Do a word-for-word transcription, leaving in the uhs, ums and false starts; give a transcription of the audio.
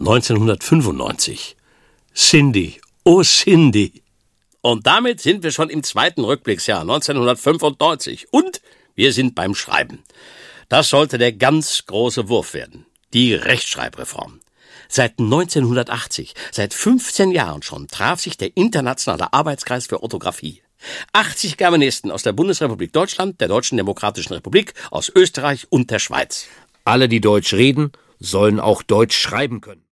neunzehnhundertfünfundneunzig. Cindy, oh Cindy. Und damit sind wir schon im zweiten Rückblicksjahr neunzehnhundertfünfundneunzig. Und wir sind beim Schreiben. Das sollte der ganz große Wurf werden. Die Rechtschreibreform. Seit neunzehnhundertachtzig, seit fünfzehn Jahren schon, traf sich der Internationale Arbeitskreis für Orthographie. achtzig Germanisten aus der Bundesrepublik Deutschland, der Deutschen Demokratischen Republik, aus Österreich und der Schweiz. Alle, die Deutsch reden, sollen auch Deutsch schreiben können.